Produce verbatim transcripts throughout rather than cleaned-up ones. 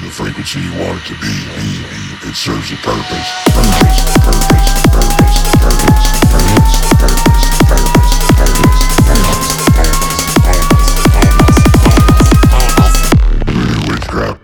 the frequency you want it to be. It serves a purpose. Purpose, purpose, purpose, purpose, purpose, purpose, purpose, purpose, purpose, purpose, purpose, voodoo witchcraft.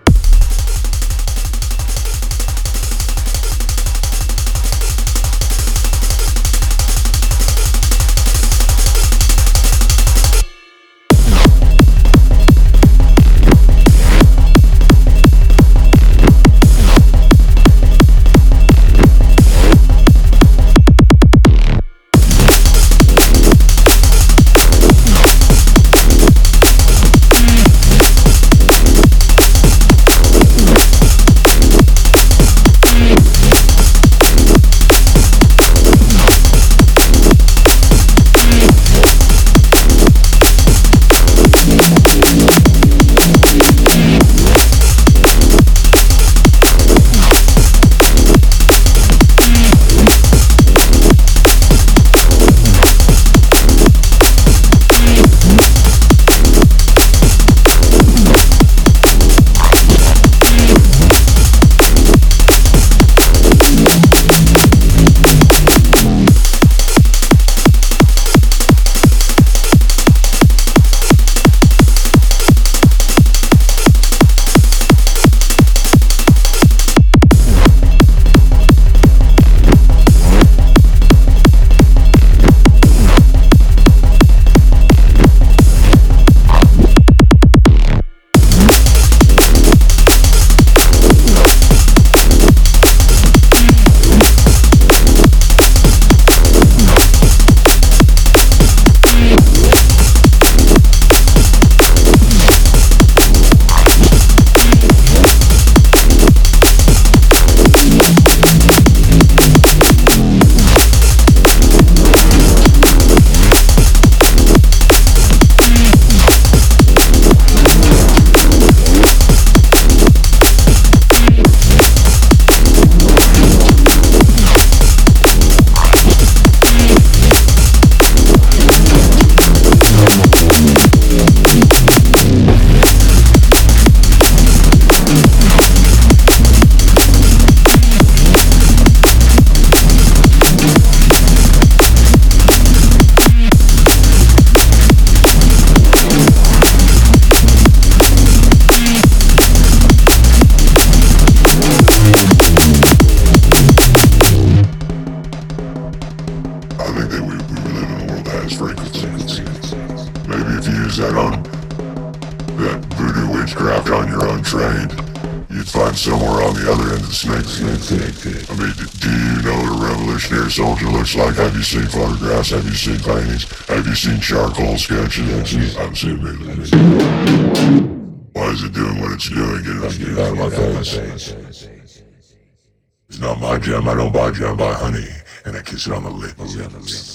Maybe if you use that on that voodoo witchcraft on your untrained, you'd find somewhere on the other end of the snake pit. I mean, do you know what a revolutionary soldier looks like? Have you seen photographs? Have you seen paintings? Have you seen charcoal sketches? I've seen movies. Why is it doing what it's doing? Get it, get it out of my face. It's not my gem. I don't buy gem. I buy honey, and I kiss it on the lips.